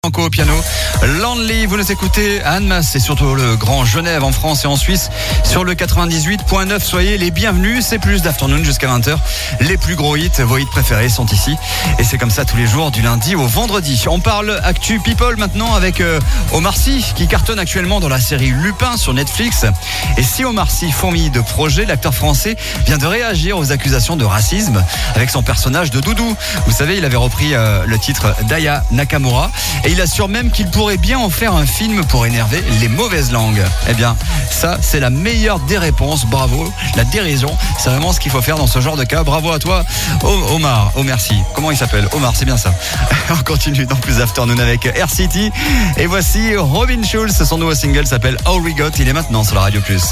Franco au piano, Landly, vous nous écoutez à Annemasse et surtout le Grand Genève en France et en Suisse sur le 98.9. Soyez les bienvenus, c'est plus d'afternoon jusqu'à 20h. Les plus gros hits, vos hits préférés sont ici et c'est comme ça tous les jours du lundi au vendredi. On parle Actu People maintenant avec Omar Sy qui cartonne actuellement dans la série Lupin sur Netflix. Et si Omar Sy fourmille de projets, l'acteur français vient de réagir aux accusations de racisme avec son personnage de Doudou. Vous savez, il avait repris le titre d'Aya Nakamura et il assure même qu'il pourrait bien en faire un film pour énerver les mauvaises langues. Eh bien, ça, c'est la meilleure des réponses. Bravo. La dérision, c'est vraiment ce qu'il faut faire dans ce genre de cas. Bravo à toi, Omar. Oh, merci. Comment il s'appelle? Omar, c'est bien ça. On continue dans Plus Afternoon avec Air City. Et voici Robin Schulz. Son nouveau single s'appelle All We Got. Il est maintenant sur la Radio Plus.